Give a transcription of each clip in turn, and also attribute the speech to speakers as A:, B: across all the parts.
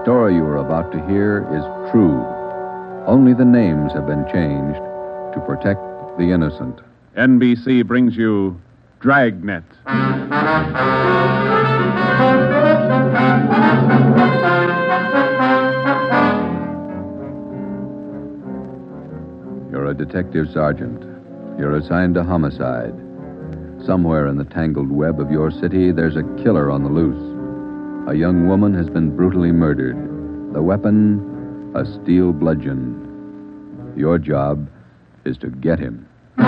A: story you are about to hear is true. Only the names have been changed to protect the innocent.
B: NBC brings you Dragnet.
A: You're a detective sergeant. You're assigned to homicide. Somewhere in the tangled web of your city, there's a killer on the loose. A young woman has been brutally murdered. The weapon, a steel bludgeon. Your job is to get him.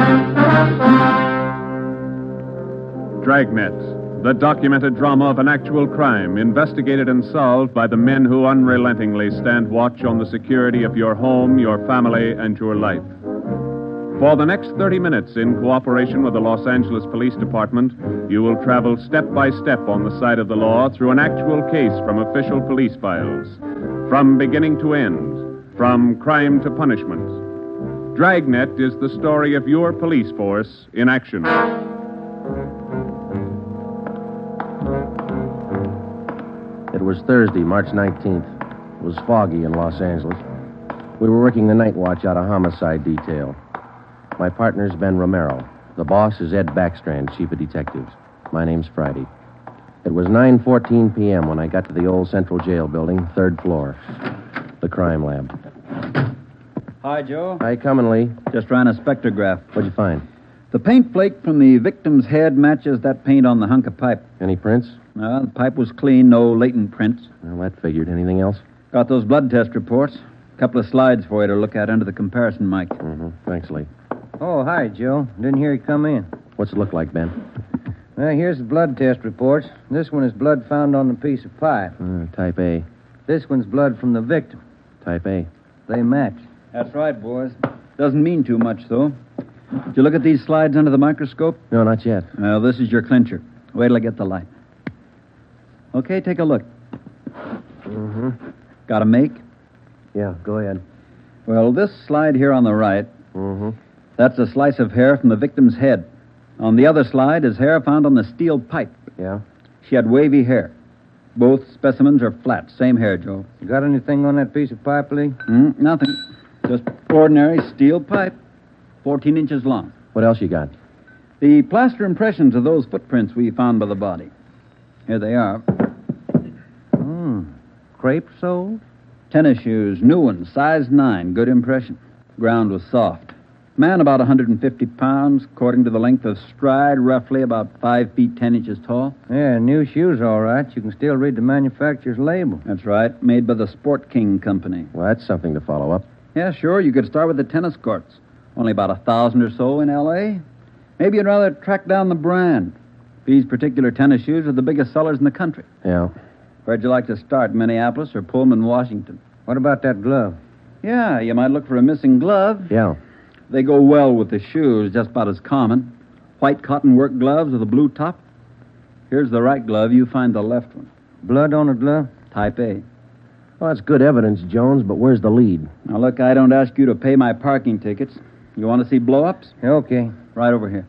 B: Dragnet, the documented drama of an actual crime, investigated and solved by the men who unrelentingly stand watch on the security of your home, your family, and your life. For the next 30 minutes, in cooperation with the Los Angeles Police Department, you will travel step by step on the side of the law through an actual case from official police files. From beginning to end, from crime to punishment. Dragnet is the story of your police force in action.
C: It was Thursday, March 19th. It was foggy in Los Angeles. We were working the night watch out of homicide detail. My partner's Ben Romero. The boss is Ed Backstrand, chief of detectives. My name's Friday. It was 9:14 p.m. when I got to the old Central Jail building, third floor. The crime lab.
D: Hi, Joe.
C: Hi, coming, Lee.
D: Just ran a spectrograph.
C: What'd you find?
D: The paint flake from the victim's head matches that paint on the hunk of pipe.
C: Any prints?
D: The pipe was clean, no latent prints.
C: Well, that figured. Anything else?
D: Got those blood test reports. A couple of slides for you to look at under the comparison mic.
C: Mm-hmm. Thanks, Lee.
E: Oh, hi, Joe. Didn't hear you come in.
C: What's it look like, Ben?
E: Well, here's the blood test reports. This one is blood found on the piece of pipe.
C: Type A.
E: This one's blood from the victim.
C: Type A.
E: They match.
D: That's right, boys. Doesn't mean too much, though. Did you look at these slides under the microscope?
C: No, not yet.
D: Well, this is your clincher. Wait till I get the light. Okay, take a look.
C: Mm-hmm.
D: Got a make?
C: Yeah, go ahead.
D: Well, this slide here on the right,
C: Mm-hmm.
D: that's a slice of hair from the victim's head. On the other slide is hair found on the steel pipe.
C: Yeah?
D: She had wavy hair. Both specimens are flat. Same hair, Joe.
E: You got anything on that piece of pipe, Lee?
D: Nothing. Just ordinary steel pipe, 14 inches long.
C: What else you got?
D: The plaster impressions of those footprints we found by the body. Here they are.
E: Crepe soles?
D: Tennis shoes, new ones, size 9, good impression. Ground was soft. Man about 150 pounds, according to the length of stride, roughly about 5 feet 10 inches tall.
E: Yeah, new shoes, all right. You can still read the manufacturer's label.
D: That's right, made by the Sport King Company.
C: Well, that's something to follow up.
D: Yeah, sure, you could start with the tennis courts. Only about 1,000 or so in L.A. Maybe you'd rather track down the brand. These particular tennis shoes are the biggest sellers in the country.
C: Yeah.
D: Where'd you like to start, Minneapolis or Pullman, Washington?
E: What about that glove?
D: Yeah, you might look for a missing glove.
C: Yeah.
D: They go well with the shoes, just about as common. White cotton work gloves with a blue top. Here's the right glove. You find the left one.
E: Blood on a glove?
D: Type A.
C: Well, that's good evidence, Jones, but where's the lead?
D: Now, look, I don't ask you to pay my parking tickets. You want to see blow-ups?
E: Okay.
D: Right over here.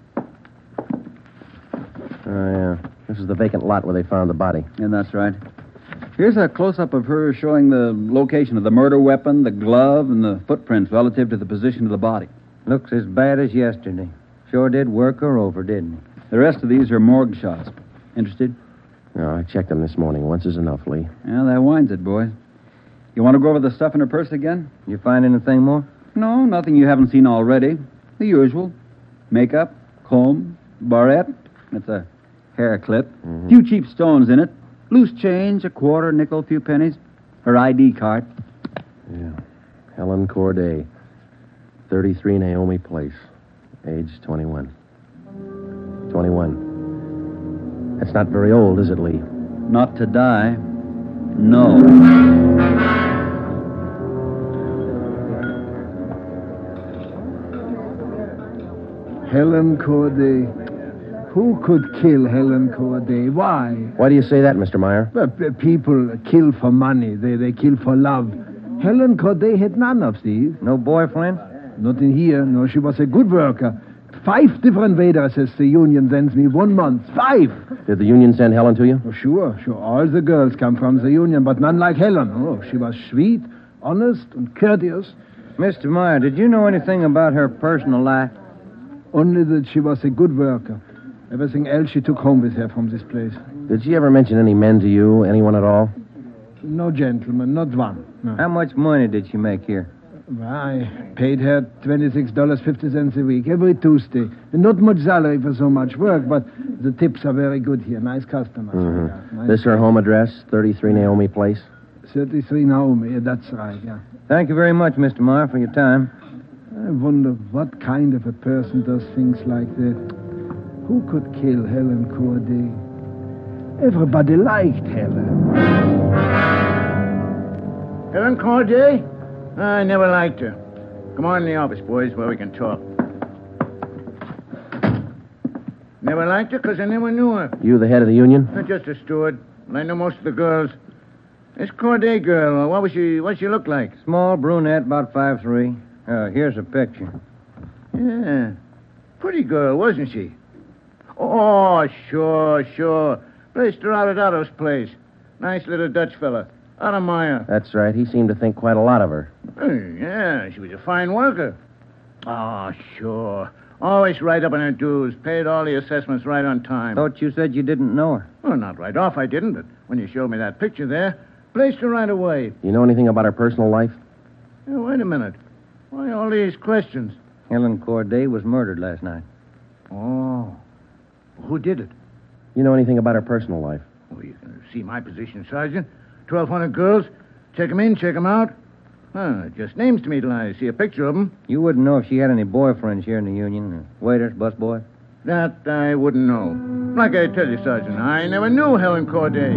C: Oh, yeah. This is the vacant lot where they found the body.
D: Yeah, that's right. Here's a close-up of her showing the location of the murder weapon, the glove, and the footprints relative to the position of the body.
E: Looks as bad as yesterday. Sure did work her over, didn't he?
D: The rest of these are morgue shots. Interested?
C: No, I checked them this morning. Once is enough, Lee.
D: Yeah, that winds it, boys. You want to go over the stuff in her purse again?
E: You find anything more?
D: No, nothing you haven't seen already. The usual. Makeup, comb, barrette. That's a hair clip.
C: Mm-hmm.
D: Few cheap stones in it. Loose change, a quarter, nickel, few pennies. Her ID card.
C: Yeah. Helen Corday. 33 Naomi Place. Age 21. 21. That's not very old, is it, Lee?
D: Not to die. No.
F: Helen Corday. Who could kill Helen Corday? Why?
C: Why do you say that, Mr. Meyer?
F: Well, people kill for money. They kill for love. Helen Corday had none of these.
E: No boyfriend?
F: Not in here. No, she was a good worker. 5 different addresses the union sends me 1 month. 5!
C: Did the union send Helen to you?
F: Oh, sure. All the girls come from the union, but none like Helen. Oh, she was sweet, honest, and courteous.
E: Mr. Meyer, did you know anything about her personal life?
F: Only that she was a good worker. Everything else she took home with her from this place.
C: Did she ever mention any men to you? Anyone at all?
F: No gentleman, not one. No.
E: How much money did she make here?
F: I paid her $26.50 a week, every Tuesday. And not much salary for so much work, but the tips are very good here. Nice customers.
C: Mm-hmm.
F: Nice.
C: This her home address, 33 Naomi Place?
F: 33 Naomi, that's right, yeah.
E: Thank you very much, Mr. Meyer, for your time.
F: I wonder what kind of a person does things like that. Who could kill Helen Corday? Everybody liked Helen.
G: Helen Corday? I never liked her. Come on in the office, boys, where we can talk. Never liked her because I never knew her.
C: You the head of the union?
G: Not just a steward. And I know most of the girls. This Corday girl, what'd she look like?
E: Small brunette, about 5'3". Here's a picture.
G: Yeah. Pretty girl, wasn't she? Oh, sure. Placed her out at Otto's place. Nice little Dutch fella. Otto Meyer.
C: That's right. He seemed to think quite a lot of her.
G: Yeah, she was a fine worker. Oh, sure. Always right up on her dues. Paid all the assessments right on time.
E: Thought you said you didn't know her.
G: Well, not right off, I didn't, but when you showed me that picture there, placed her right away.
C: You know anything about her personal life?
G: Hey, wait a minute. Why all these questions?
E: Helen Corday was murdered last night.
G: Oh. Who did it?
C: You know anything about her personal life?
G: Well, you can see my position, Sergeant. 1,200 girls. Check 'em in, check 'em out. Just names to me till I see a picture of 'em.
E: You wouldn't know if she had any boyfriends here in the union. Waiters, busboy?
G: That I wouldn't know. Like I tell you, Sergeant, I never knew Helen Corday.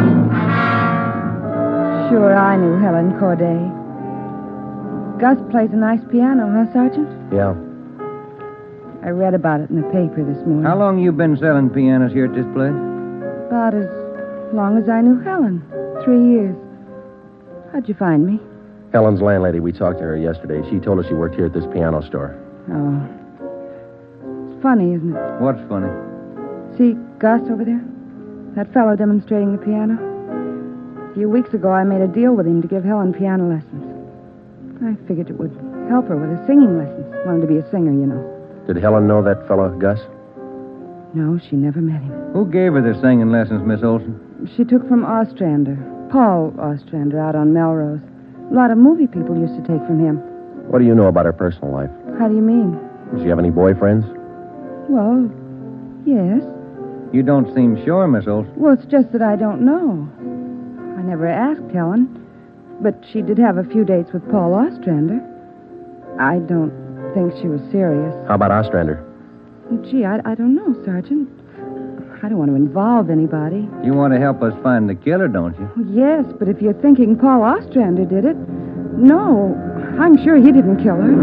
H: Sure, I knew Helen Corday. Gus plays a nice piano, huh, Sergeant?
C: Yeah.
H: I read about it in the paper this morning.
E: How long you been selling pianos here at this place?
H: About as long as I knew Helen. 3 years. How'd you find me?
C: Helen's landlady, we talked to her yesterday. She told us you worked here at this piano store.
H: Oh. It's funny, isn't it?
E: What's funny?
H: See Gus over there? That fellow demonstrating the piano? A few weeks ago, I made a deal with him to give Helen piano lessons. I figured it would help her with her singing lessons. Wanted to be a singer, you know.
C: Did Helen know that fellow, Gus?
H: No, she never met him.
E: Who gave her the singing lessons, Miss Olson?
H: She took from Ostrander. Paul Ostrander out on Melrose. A lot of movie people used to take from him.
C: What do you know about her personal life?
H: How do you mean?
C: Does she have any boyfriends?
H: Well, yes.
E: You don't seem sure, Miss Olson.
H: Well, it's just that I don't know. I never asked Helen, but she did have a few dates with Paul Ostrander. I don't think she was serious.
C: How about Ostrander?
H: Gee, I don't know, Sergeant. I don't want to involve anybody.
E: You want to help us find the killer, don't you?
H: Yes, but if you're thinking Paul Ostrander did it, no, I'm sure he didn't kill her.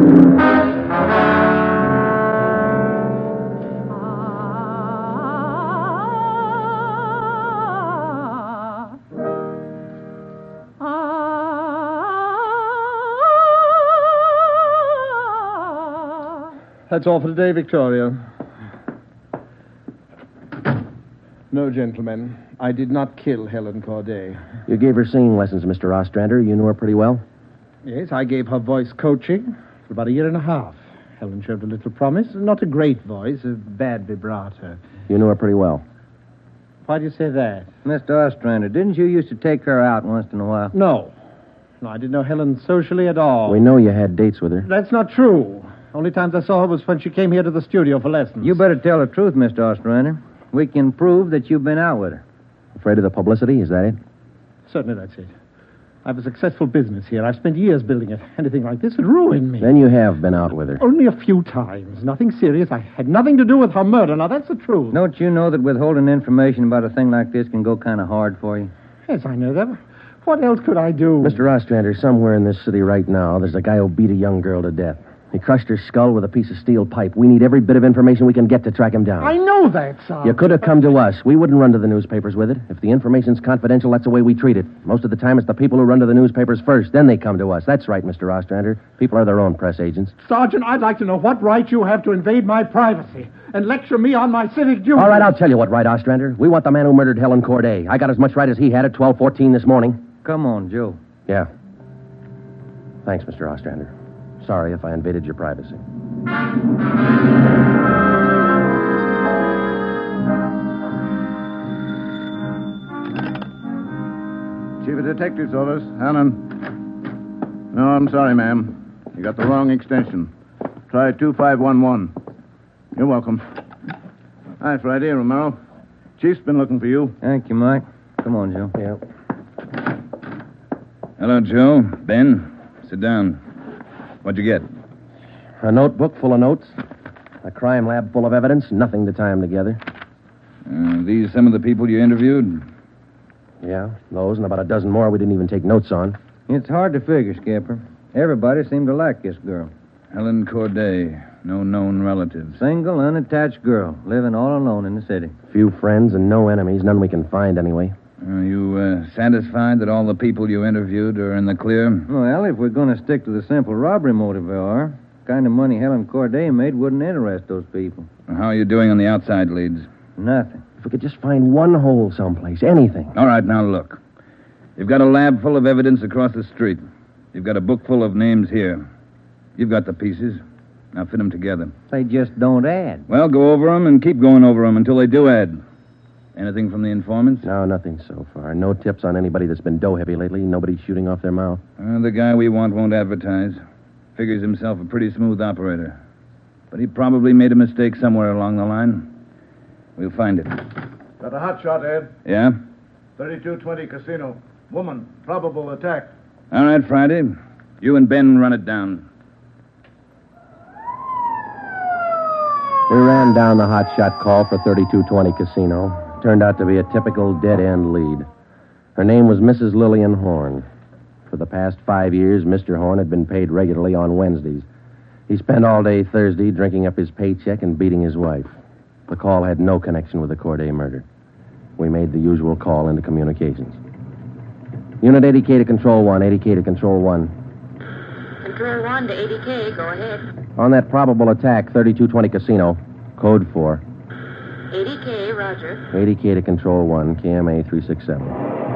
F: That's all for today, Victoria. No, gentlemen. I did not kill Helen Corday.
C: You gave her singing lessons, Mr. Ostrander. You knew her pretty well?
F: Yes, I gave her voice coaching for about 1.5 years. Helen showed a little promise. Not a great voice, a bad vibrato.
C: You knew her pretty well?
F: Why do you say that?
E: Mr. Ostrander, didn't you used to take her out once in a while?
F: No, I didn't know Helen socially at all.
C: We know you had dates with her.
F: That's not true. Only times I saw her was when she came here to the studio for lessons.
E: You better tell the truth, Mr. Ostrander. We can prove that you've been out with her.
C: Afraid of the publicity? Is that it?
F: Certainly that's it. I have a successful business here. I've spent years building it. Anything like this would ruin me.
C: Then you have been out with her.
F: Only a few times. Nothing serious. I had nothing to do with her murder. Now, that's the truth.
E: Don't you know that withholding information about a thing like this can go kind of hard for you?
F: Yes, I know that. What else could I do?
C: Mr. Ostrander, somewhere in this city right now, there's a guy who beat a young girl to death. He crushed her skull with a piece of steel pipe. We need every bit of information we can get to track him down.
F: I know that, Sergeant.
C: You could have come to us. We wouldn't run to the newspapers with it. If the information's confidential, that's the way we treat it. Most of the time, it's the people who run to the newspapers first. Then they come to us. That's right, Mr. Ostrander. People are their own press agents.
F: Sergeant, I'd like to know what right you have to invade my privacy and lecture me on my civic duty.
C: All right, I'll tell you what right, Ostrander. We want the man who murdered Helen Corday. I got as much right as he had at 12:14 this morning.
E: Come on, Joe.
C: Yeah. Thanks, Mr. Ostrander. Sorry if I invaded your privacy.
G: Chief of Detectives Office, Hannon. No, I'm sorry, ma'am. You got the wrong extension. Try 2511. You're welcome. Hi, Friday, Romero. Chief's been looking for you.
E: Thank you, Mike. Come on, Joe.
C: Yeah.
I: Hello, Joe. Ben, sit down. What'd you get?
C: A notebook full of notes. A crime lab full of evidence. Nothing to tie them together.
I: These some of the people you interviewed?
C: Yeah, those and about a dozen more we didn't even take notes on.
E: It's hard to figure, Skipper. Everybody seemed to like this girl.
I: Helen Corday. No known relatives.
E: Single, unattached girl, living all alone in the city.
C: Few friends and no enemies. None we can find anyway.
I: Are you satisfied that all the people you interviewed are in the clear?
E: Well, if we're going to stick to the simple robbery motive we are, the kind of money Helen Corday made wouldn't interest those people.
I: How are you doing on the outside leads?
E: Nothing.
C: If we could just find one hole someplace, anything.
I: All right, now look. You've got a lab full of evidence across the street. You've got a book full of names here. You've got the pieces. Now fit them together.
E: They just don't add.
I: Well, go over them and keep going over them until they do add. Anything from the informants?
C: No, nothing so far. No tips on anybody that's been dough-heavy lately. Nobody shooting off their mouth.
I: The guy we want won't advertise. Figures himself a pretty smooth operator. But he probably made a mistake somewhere along the line. We'll find it.
G: Got a hot shot, Ed.
I: Yeah?
G: 3220 Casino. Woman, probable attack.
I: All right, Friday. You and Ben run it down.
C: We ran down the hotshot call for 3220 Casino. Turned out to be a typical dead-end lead. Her name was Mrs. Lillian Horn. For the past 5 years, Mr. Horn had been paid regularly on Wednesdays. He spent all day Thursday drinking up his paycheck and beating his wife. The call had no connection with the Corday murder. We made the usual call into communications. Unit 80K to Control 1, 80K to Control 1.
J: Control 1 to 80K, go ahead.
C: On that probable attack, 3220 Casino, Code 4.
J: 80K, roger.
C: 80K to Control 1, KMA 367.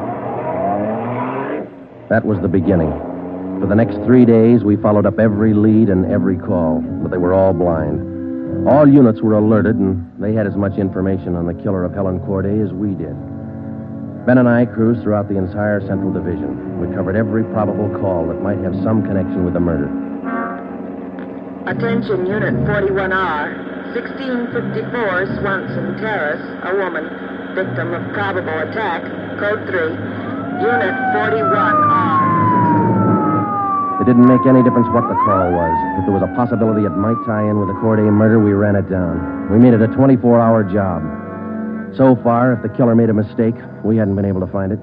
C: That was the beginning. For the next 3 days, we followed up every lead and every call, but they were all blind. All units were alerted, and they had as much information on the killer of Helen Corday as we did. Ben and I cruised throughout the entire Central Division. We covered every probable call that might have some connection with the murder.
J: Attention, Unit 41R. 1654 Swanson Terrace, a woman, victim of probable attack. Code 3. Unit 41R.
C: It didn't make any difference what the call was. If there was a possibility it might tie in with the Corday murder, we ran it down. We made it a 24-hour job. So far, if the killer made a mistake, we hadn't been able to find it.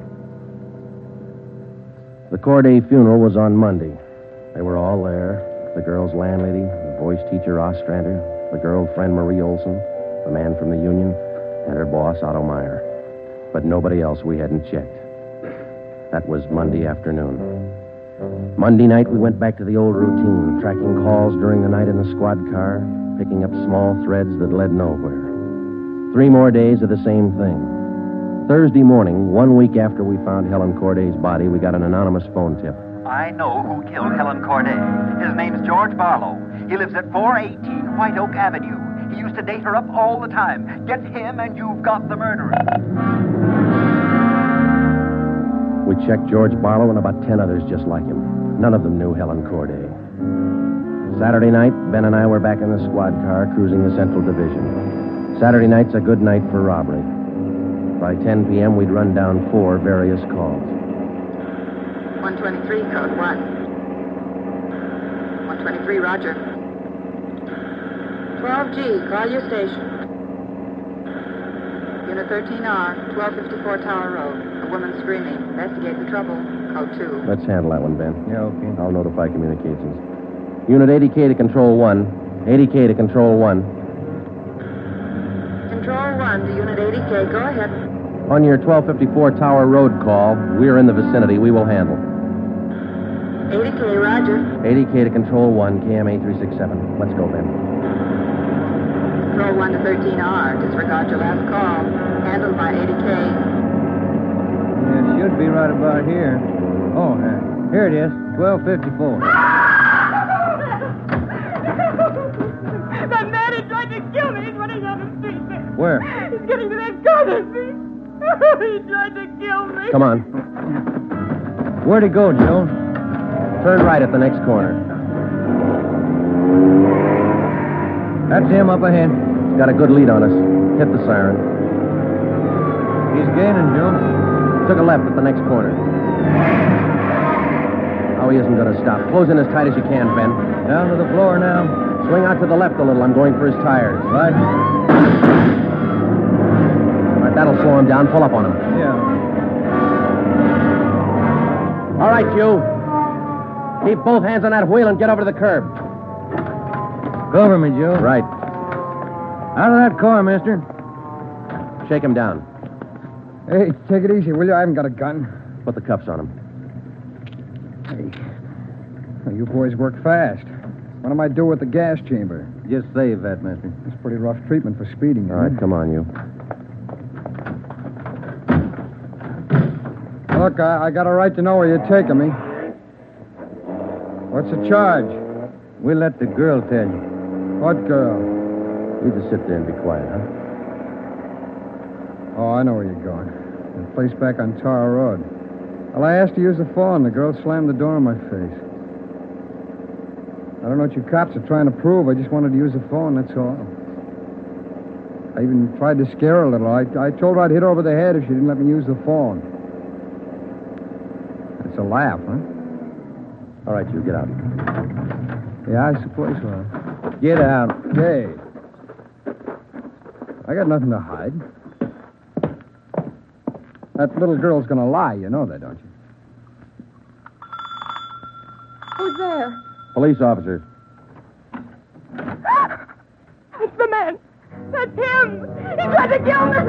C: The Corday funeral was on Monday. They were all there. The girl's landlady, the voice teacher Ostrander, the girlfriend Marie Olson, the man from the union, and her boss Otto Meyer. But nobody else we hadn't checked. That was Monday afternoon. Monday night, we went back to the old routine, tracking calls during the night in the squad car, picking up small threads that led nowhere. 3 more days of the same thing. Thursday morning, 1 week after we found Helen Corday's body, we got an anonymous phone tip.
K: I know who killed Helen Corday. His name's George Barlow. He lives at 418 White Oak Avenue. He used to date her up all the time. Get him and you've got the murderer.
C: We checked George Barlow and about 10 others just like him. None of them knew Helen Corday. Saturday night, Ben and I were back in the squad car cruising the Central Division. Saturday night's a good night for robbery. By 10 p.m., we'd run down 4 various calls.
J: 123, code 1. 123, roger. 12G, call your station. Unit 13R, 1254 Tower Road. A woman screaming. Investigate the trouble. Code 2.
C: Let's handle that one, Ben.
E: Yeah, okay.
C: I'll notify communications. Unit 80K to Control 1. 80K to Control 1.
J: Control 1 to Unit 80K. Go ahead.
C: On your 1254 Tower Road call, we're in the vicinity. We will handle.
J: 80K, roger.
C: 80K to Control 1, KMA 367. Let's go, Ben.
J: Control 1 to 13R. Disregard your last call. Handled by 80K.
E: Yeah, it should be right about here. Oh, here it is. 1254.
L: That man who tried to kill me is running down the street there.
E: Where?
L: He's getting to that corner street. He tried to kill me.
C: Come on.
E: Where'd he go, Joe?
C: Turn right at the next corner.
E: That's him up ahead.
C: He's got a good lead on us. Hit the siren.
E: He's gaining, Joe.
C: Took a left at the next corner. Oh, he isn't going to stop. Close in as tight as you can, Ben.
E: Down to the floor now.
C: Swing out to the left a little. I'm going for his tires.
E: Right.
C: All right, that'll slow him down. Pull up on him.
E: Yeah.
C: All right, you. Keep both hands on that wheel and get over to the curb.
E: Cover me, Joe.
C: Right.
E: Out of that car, mister.
C: Shake him down.
F: Hey, take it easy, will you? I haven't got a gun.
C: Put the cuffs on him.
F: Hey, well, you boys work fast. What am I do with the gas chamber?
E: Just save that, mister.
F: It's pretty rough treatment for speeding.
C: All right, come on, you.
F: Look, I got a right to know where you're taking me. What's the charge?
E: We'll let the girl tell you.
F: What girl?
C: You just sit there and be quiet, huh?
F: Oh, I know where you're going. The place back on Tar Road. Well, I asked to use the phone. The girl slammed the door in my face. I don't know what you cops are trying to prove. I just wanted to use the phone, that's all. I even tried to scare her a little. I told her I'd hit her over the head if she didn't let me use the phone. It's a laugh, huh?
C: All right, you get out.
F: Yeah, I suppose so.
E: Get out.
F: Hey. I got nothing to hide. That little girl's gonna lie. You know that, don't you?
L: Who's there?
C: Police officers.
L: It's the man. That's him. He tried to kill me.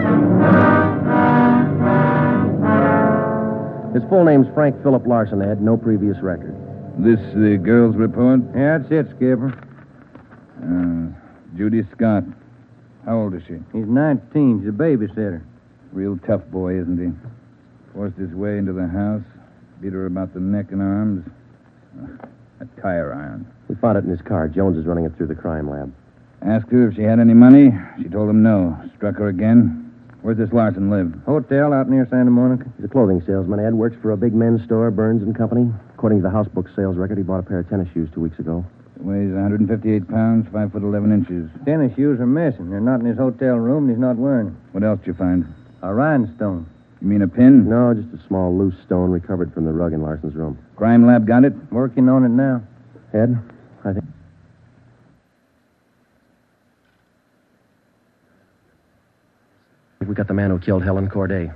C: His full name's Frank Philip Larson. They had no previous record.
I: This the girl's report?
E: Yeah, that's it, Skipper.
I: Judy Scott. How old is she?
E: He's 19. She's a babysitter.
I: Real tough boy, isn't he? Forced his way into the house, beat her about the neck and arms. A tire iron.
C: We found it in his car. Jones is running it through the crime lab.
I: Asked her if she had any money. She told him no. Struck her again. Where's this Larson live?
E: Hotel out near Santa Monica.
C: He's a clothing salesman, Ed. Works for a big men's store, Burns and Company. According to the house book sales record, he bought a pair of tennis shoes 2 weeks ago.
I: Weighs 158 pounds, 5 foot 11 inches.
E: Tennis shoes are missing. They're not in his hotel room, and he's not wearing them.
I: What else did you find?
E: A rhinestone.
I: You mean a pin?
C: No, just a small loose stone recovered from the rug in Larson's room.
I: Crime lab got it?
E: Working on it now.
C: Ed, I think... We got the man who killed Helen Corday.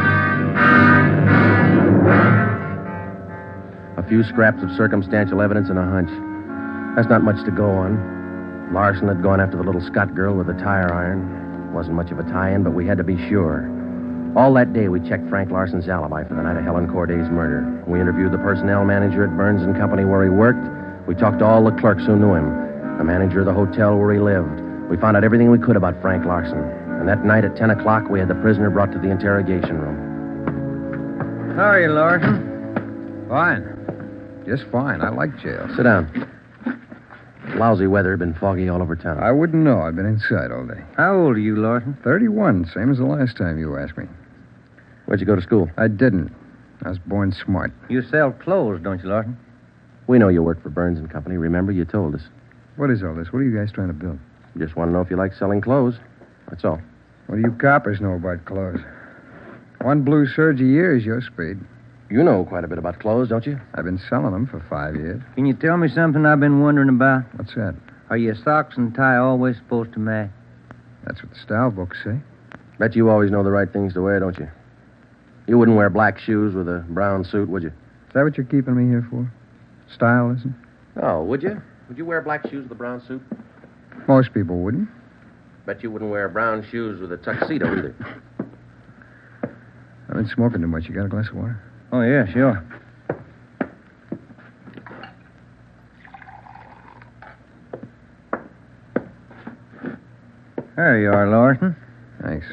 C: A few scraps of circumstantial evidence and a hunch. That's not much to go on. Larson had gone after the little Scott girl with the tire iron. Wasn't much of a tie-in, but we had to be sure. All that day, we checked Frank Larson's alibi for the night of Helen Corday's murder. We interviewed the personnel manager at Burns and Company where he worked. We talked to all the clerks who knew him. The manager of the hotel where he lived. We found out everything we could about Frank Larson. And that night at 10 o'clock, we had the prisoner brought to the interrogation room.
M: How are you, Larson? Fine. Just fine. I like jail.
C: Sit down. Lousy weather, been foggy all over town.
M: I wouldn't know. I've been inside all day.
E: How old are you, Larson?
M: 31, same as the last time you asked me.
C: Where'd you go to school?
M: I didn't. I was born smart.
E: You sell clothes, don't you, Larson?
C: We know you work for Burns and Company. Remember, you told us.
M: What is all this? What are you guys trying to build?
C: Just want to know if you like selling clothes. That's all.
M: What do you coppers know about clothes? One blue serge a year is your speed.
C: You know quite a bit about clothes, don't you?
M: I've been selling them for 5 years.
E: Can you tell me something I've been wondering about?
M: What's that?
E: Are your socks and tie always supposed to match?
M: That's what the style books say.
C: Bet you always know the right things to wear, don't you? You wouldn't wear black shoes with a brown suit, would you?
M: Is that what you're keeping me here for? Style, isn't it?
C: Oh, would you? Would you wear black shoes with a brown suit?
E: Most people wouldn't.
C: Bet you wouldn't wear brown shoes with a tuxedo either.
E: I've been smoking too much. You got a glass of water?
M: Oh, yeah, sure. There you are, Larson.
E: Thanks.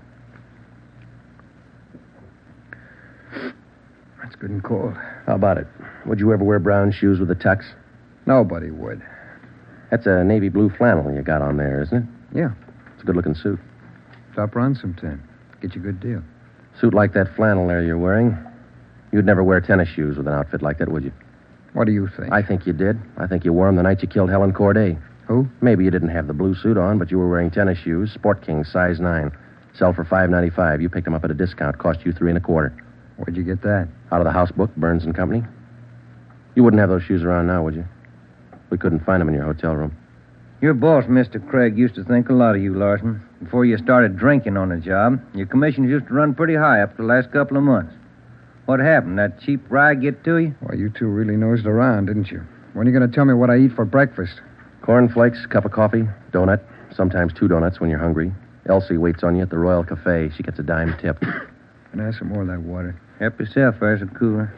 E: That's good and cold.
C: How about it? Would you ever wear brown shoes with a tux?
E: Nobody would.
C: That's a navy blue flannel you got on there, isn't it?
E: Yeah.
C: It's a good-looking suit.
E: Stop around sometime. Get you a good deal.
C: Suit like that flannel there you're wearing. You'd never wear tennis shoes with an outfit like that, would you?
E: What do you think?
C: I think you did. I think you wore them the night you killed Helen Corday.
E: Who?
C: Maybe you didn't have the blue suit on, but you were wearing tennis shoes, Sport King, size 9. Sell for $5.95. You picked them up at a discount. Cost you $3.25.
E: Where'd you get that?
C: Out of the house book, Burns and Company. You wouldn't have those shoes around now, would you? We couldn't find them in your hotel room.
M: Your boss, Mr. Craig, used to think a lot of you, Larson. Before you started drinking on the job, your commissions used to run pretty high up the last couple of months. What happened? That cheap rye get to you?
E: Well, you two really nosed around, didn't you? When are you going to tell me what I eat for breakfast?
C: Cornflakes, cup of coffee, donut, sometimes 2 donuts when you're hungry. Elsie waits on you at the Royal Cafe. She gets a dime tip.
E: Can I have some more of that water?
M: Help yourself, there's a cooler.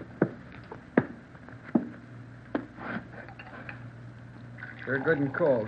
E: Sure good and cold.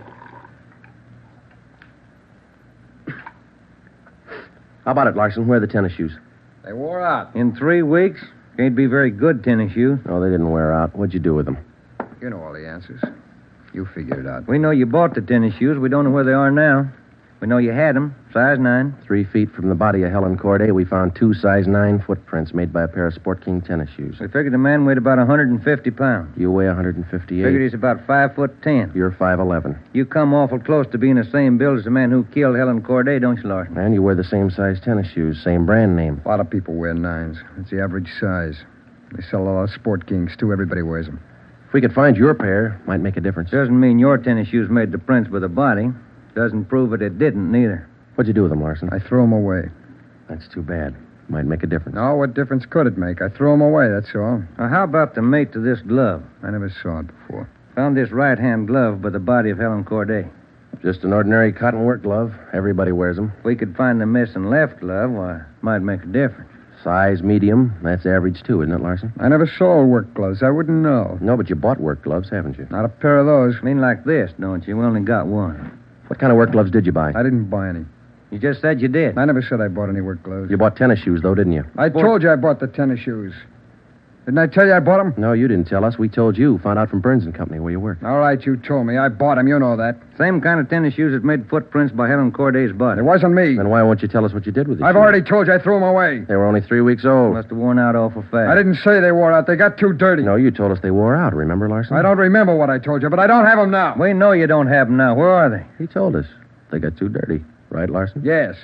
C: How about it, Larson? Where are the tennis shoes?
E: They wore out.
M: In 3 weeks? Can't be very good tennis shoes.
C: No, they didn't wear out. What'd you do with them?
E: You know all the answers. You figured it out.
M: We know you bought the tennis shoes. We don't know where they are now. We know you had them, size 9.
C: 3 feet from the body of Helen Corday, we found 2 size 9 footprints made by a pair of Sport King tennis shoes.
M: We figured the man weighed about 150 pounds.
C: You weigh 158.
M: Figured he's about 5'10".
C: You're 5'11".
M: You come awful close to being the same build as the man who killed Helen Corday, don't you, Larson?
C: And you wear the same size tennis shoes, same brand name.
E: A lot of people wear 9s. It's the average size. They sell a lot of Sport Kings, too. Everybody wears them.
C: If we could find your pair, might make a difference.
M: Doesn't mean your tennis shoes made the prints with the body. Doesn't prove it didn't, neither.
C: What'd you do with them, Larson?
E: I threw them away.
C: That's too bad. Might make a difference.
E: No, what difference could it make? I threw them away, that's all.
M: Now, how about the mate to this glove?
E: I never saw it before.
M: Found this right-hand glove by the body of Helen Corday.
C: Just an ordinary cotton work glove. Everybody wears them.
M: If we could find the missing left glove, why, it might make a difference.
C: Size medium. That's average, too, isn't it, Larson?
E: I never saw work gloves. I wouldn't know.
C: No, but you bought work gloves, haven't you?
E: Not a pair of those.
M: I mean like this, don't you? We only got one.
C: What kind of work gloves did you buy?
E: I didn't buy any.
M: You just said you did.
E: I never said I bought any work gloves.
C: You bought tennis shoes, though, didn't you?
E: I told you I bought the tennis shoes. Didn't I tell you I bought them?
C: No, you didn't tell us. We told you. Found out from Burns and Company where you worked.
E: All right, you told me. I bought them. You know that.
M: Same kind of tennis shoes that made footprints by Helen Corday's body.
E: It wasn't me.
C: Then why won't you tell us what you did with the
E: I've
C: shoes?
E: already told you I threw them away.
C: They were only 3 weeks old.
M: Must have worn out awful fast.
E: I didn't say they wore out. They got too dirty.
C: No, you told us they wore out. Remember, Larson?
E: I don't remember what I told you, but I don't have them now.
M: We know you don't have them now. Where are they?
C: He told us. They got too dirty. Right, Larson?
E: Yes.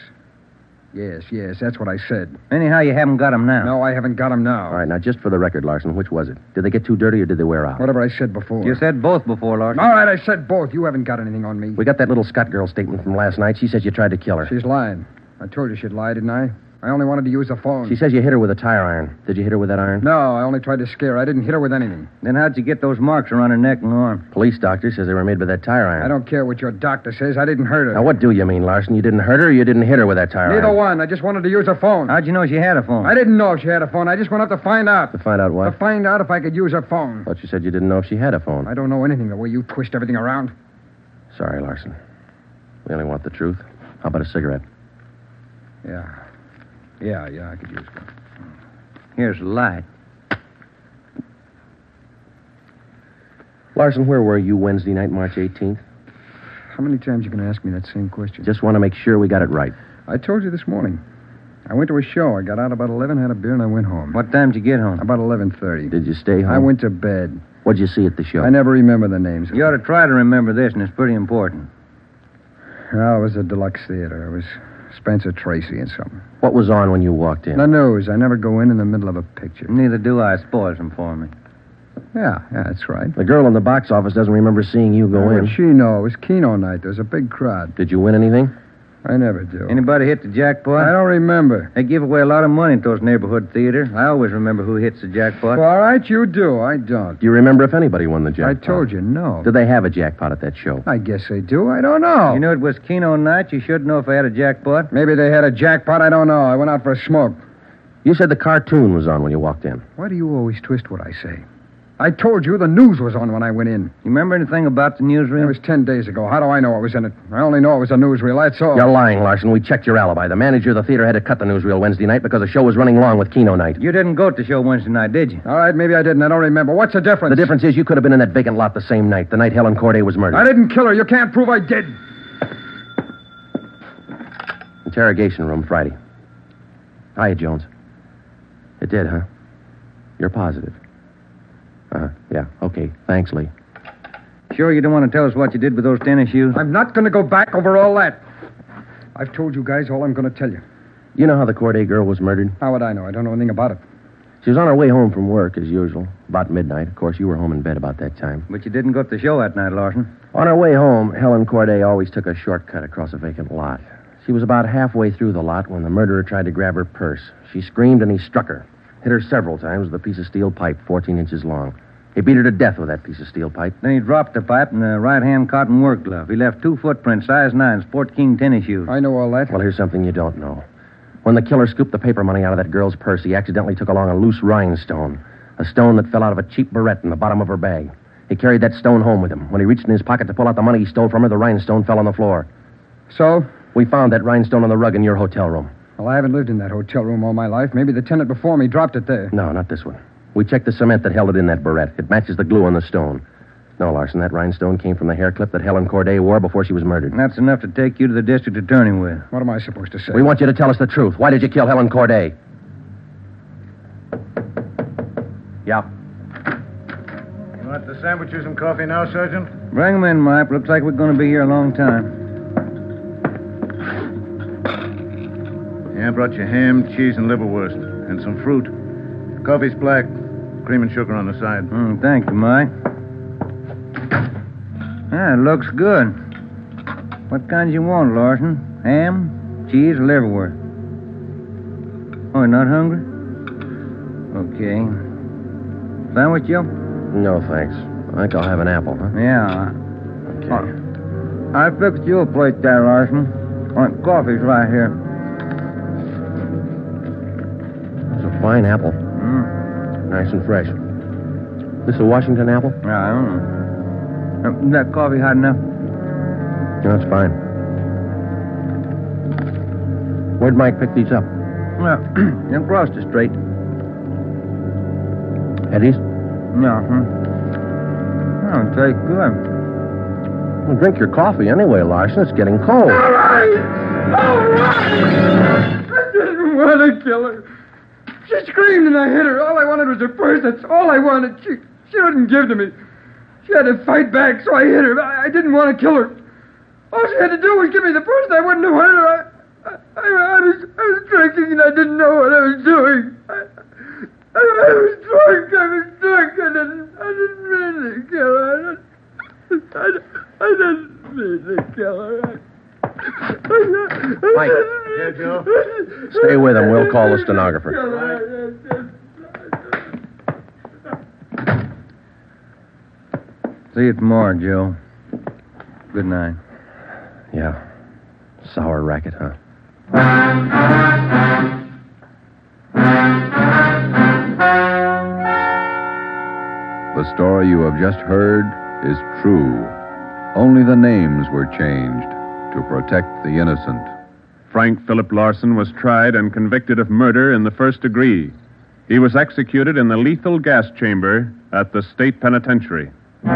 E: Yes, that's what I said.
M: Anyhow, you haven't got them now.
E: No, I haven't got them now.
C: All right, now, just for the record, Larson, which was it? Did they get too dirty or did they wear out?
E: Whatever I said before.
M: You said both before, Larson.
E: All right, I said both. You haven't got anything on me.
C: We got that little Scott girl statement from last night. She says you tried to kill her.
E: She's lying. I told you she'd lie, didn't I? I only wanted to use the phone.
C: She says you hit her with a tire iron. Did you hit her with that iron?
E: No, I only tried to scare her. I didn't hit her with anything.
M: Then how'd you get those marks around her neck and arm?
C: Police doctor says they were made by that tire iron.
E: I don't care what your doctor says. I didn't hurt her.
C: Now, what do you mean, Larson? You didn't hurt her or you didn't hit her with that tire
E: Neither
C: iron?
E: one. I just wanted to use her phone.
M: How'd you know she had a phone?
E: I didn't know if she had a phone. I just went up to find out.
C: To find out what?
E: To find out if I could use her phone.
C: Thought you said you didn't know if she had a phone.
E: I don't know anything the way you twist everything around.
C: Sorry, Larson. We only want the truth. How about a cigarette?
E: Yeah, I could use one.
M: Here's the light.
C: Larson, where were you Wednesday night, March 18th?
E: How many times you going to ask me that same question?
C: Just want to make sure we got it right.
E: I told you this morning. I went to a show. I got out about 11, had a beer, and I went home.
M: What time did you get home?
E: About 11:30.
C: Did you stay home?
E: I went to bed.
C: What'd you see at the show?
E: I never remember the names.
M: You ought to try to remember this, and it's pretty important.
E: Well, it was a deluxe theater. It was Spencer Tracy and something.
C: What was on when you walked in?
E: The news. I never go in the middle of a picture.
M: Neither do I. Spoils them for me.
E: Yeah, that's right.
C: The girl in the box office doesn't remember seeing you go in.
E: What'd she know? It was Keno night. There was a big crowd.
C: Did you win anything?
N: I never do.
M: Anybody hit the jackpot?
N: I don't remember.
M: They give away a lot of money at those neighborhood theaters. I always remember who hits the jackpot.
N: Well, all right, you do. I don't.
C: Do you remember if anybody won the jackpot?
N: I told you, no.
C: Did they have a jackpot at that show?
N: I guess they do. I don't know.
M: You knew it was Keno night. You should know if they had a jackpot.
N: Maybe they had a jackpot. I don't know. I went out for a smoke.
C: You said the cartoon was on when you walked in.
N: Why do you always twist what I say? I told you the news was on when I went in.
M: You remember anything about the newsreel?
N: It was 10 days ago. How do I know what was in it? I only know it was a newsreel, that's all.
C: You're lying, Larson. We checked your alibi. The manager of the theater had to cut the newsreel Wednesday night because the show was running long with Keno night.
M: You didn't go to the show Wednesday night, did you?
N: All right, maybe I didn't. I don't remember. What's the difference?
C: The difference is you could have been in that vacant lot the same night, the night Helen Corday was murdered.
N: I didn't kill her. You can't prove I did.
C: Interrogation room, Friday. Hiya, Jones. It did, huh? You're positive. Yeah, okay. Thanks, Lee.
M: Sure you don't want to tell us what you did with those tennis shoes?
N: I'm not going to go back over all that. I've told you guys all I'm going to tell you.
C: You know how the Corday girl was murdered?
N: How would I know? I don't know anything about it.
C: She was on her way home from work, as usual, about midnight. Of course, you were home in bed about that time.
M: But you didn't go to the show that night, Larson.
C: On her way home, Helen Corday always took a shortcut across a vacant lot. She was about halfway through the lot when the murderer tried to grab her purse. She screamed and he struck her. Hit her several times with a piece of steel pipe 14 inches long. He beat her to death with that piece of steel pipe.
M: Then he dropped the pipe in the right-hand cotton work glove. He left 2 footprints, size 9, Sport King tennis shoes.
N: I know all that.
C: Well, here's something you don't know. When the killer scooped the paper money out of that girl's purse, he accidentally took along a loose rhinestone. A stone that fell out of a cheap barrette in the bottom of her bag. He carried that stone home with him. When he reached in his pocket to pull out the money he stole from her, the rhinestone fell on the floor.
N: So?
C: We found that rhinestone on the rug in your hotel room.
N: Well, I haven't lived in that hotel room all my life. Maybe the tenant before me dropped it there.
C: No, not this one. We checked the cement that held it in that barrette. It matches the glue on the stone. No, Larson, that rhinestone came from the hair clip that Helen Corday wore before she was murdered.
M: And that's enough to take you to the district attorney with.
N: What am I supposed to say?
C: We want you to tell us the truth. Why did you kill Helen Corday? Yeah.
G: You want the sandwiches and coffee now, Sergeant?
M: Bring them in, Mike. Looks like we're going to be here a long time.
G: Yeah, I brought you ham, cheese, and liverwurst. And some fruit. Coffee's black. Cream and sugar on the side.
M: Thank you, Mike. It looks good. What kinds you want, Larson? Ham, cheese, or liverwurst? Oh, you're not hungry? Okay. Sandwich, Joe?
C: No, thanks. I think I'll have an apple, huh?
M: Yeah.
C: Okay.
M: I fixed you a plate there, Larson. Coffee's right here.
C: It's a fine apple. Nice and fresh. This a Washington apple?
M: Yeah, I don't know. That coffee hot enough?
C: No, it's fine. Where'd Mike pick these up?
M: Well, across the street.
C: Eddie's?
M: Yeah, Oh, it tastes good.
C: Well, drink your coffee anyway, Larson. It's getting cold.
L: All right! I didn't want to kill her. She screamed and I hit her. All I wanted was her purse. That's all I wanted. She wouldn't give to me. She had to fight back, so I hit her. I didn't want to kill her. All she had to do was give me the purse, and I wouldn't have hurt her. I was drinking, and I didn't know what I was doing. I was drunk. I didn't mean to kill her. I didn't mean to kill her.
C: Mike.
G: Yeah, Joe?
C: Stay with him. We'll call the stenographer.
M: See you tomorrow, Joe. Good night.
C: Yeah. Sour racket, huh?
A: The story you have just heard is true. Only the names were changed to protect the innocent.
B: Frank Philip Larson was tried and convicted of murder in the first degree. He was executed in the lethal gas chamber at the state penitentiary.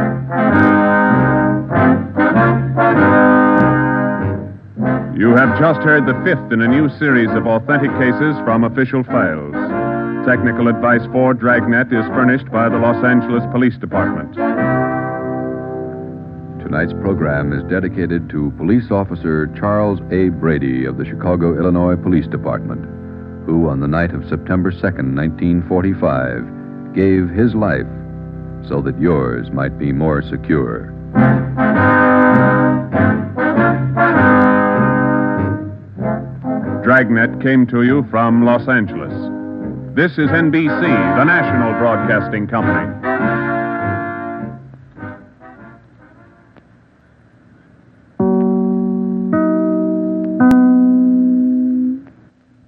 B: You have just heard the fifth in a new series of authentic cases from official files. Technical advice for Dragnet is furnished by the Los Angeles Police Department.
A: Tonight's program is dedicated to Police Officer Charles A. Brady of the Chicago, Illinois Police Department, who on the night of September 2nd, 1945, gave his life so that yours might be more secure.
B: Dragnet came to you from Los Angeles. This is NBC, the national broadcasting company.